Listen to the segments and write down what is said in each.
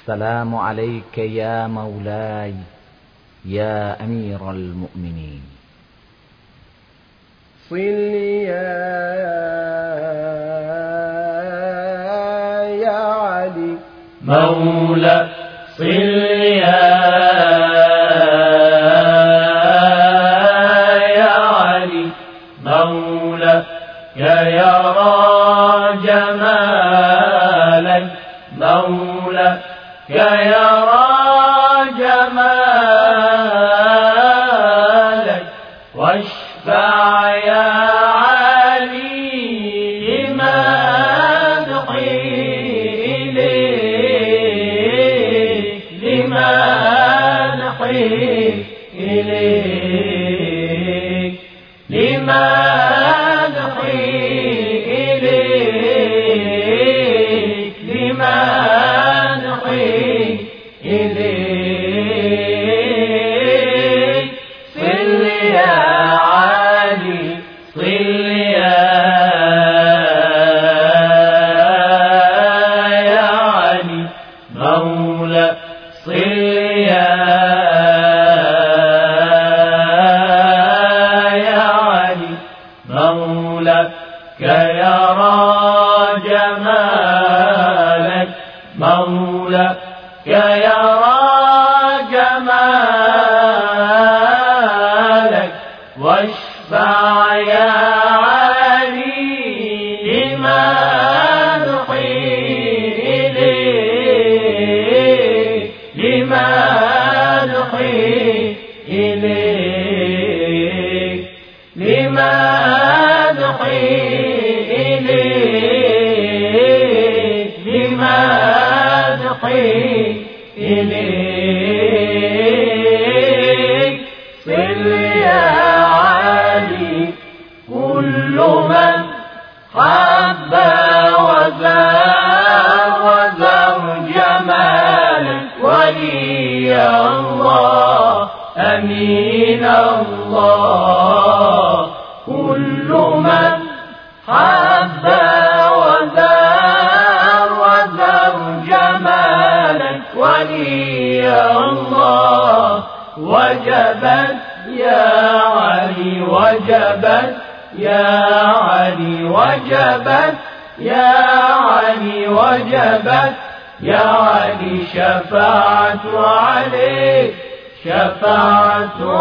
السلام عليك يا مولاي يا أمير المؤمنين. صل يا علي مولا صل يا علي مولا يرى جمالك مولا يرى جمالك واشفع يا علي لمدحي إليك لمدحي إليك لمدحي إليك لمدحي إليك صل يا علي صل يا علي مولا صل يا علي مولا يرى جمالك مولا يرى جمالك واشفع يا علي لمدحي إليك لمدحي إليك لمدحي إليك لمدحي إليك صل يا علي كل من حب وزار جمالك ولي الله أمين الله كل من حب وزار جمالك ولي الله وجبت يا علي وجبت يا علي وجبت يا علي وجبت يا علي شفاعة عليك شفاعة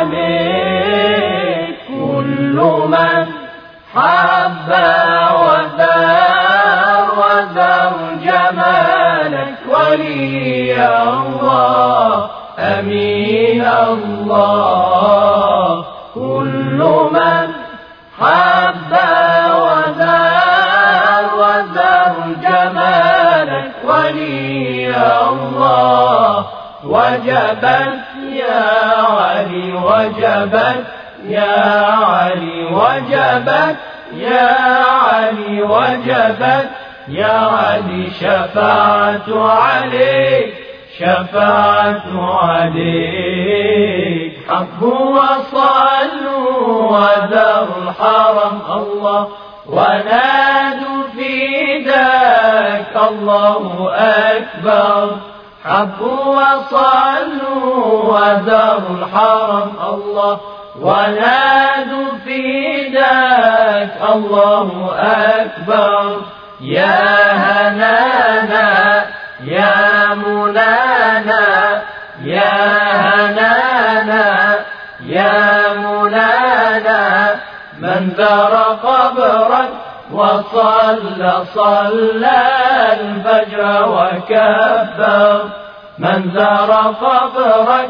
عليك كل من حب وزار جمالك ولي الله أمين الله كل من حب وزار جمالك ولي الله وجبت يا علي وجبت يا علي وجبت يا علي وجبت يا علي شفاعة عليك شفاعة عليك حبوا وصلوا وذروا الحرم الله ونادوا في ذاك الله أكبر حبوا وصلوا وذروا الحرم الله ونادوا في ذاك الله أكبر يا هنانا يا منانا يا هنانا يا منانا من ذر قبرك صلى الفجر وكبر من ذر قبرك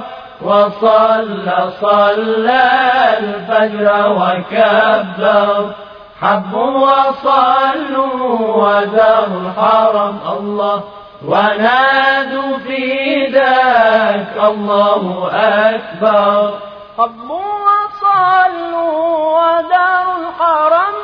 صلى الفجر وكبر حبوا وصلوا وذروا الحرم الله ونادوا في ذاك الله أكبر حبوا وصلوا وذروا الحرم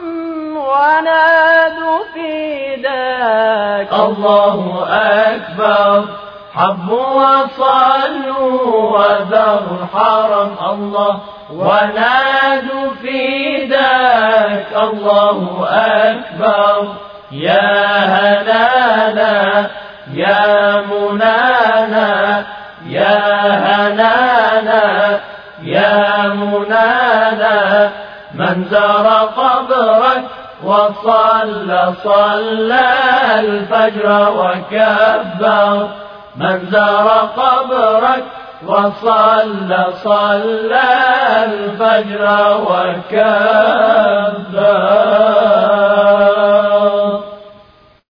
ونادوا في ذاك الله أكبر حبوا وصلوا وذروا الحرم الله ونادوا في ذاك الله أكبر يا هنانا يا منانا يا هنانا يا منانا من زار قبرك وصلى الفجر وكبر من زار قبرك وصلى الفجر وكبر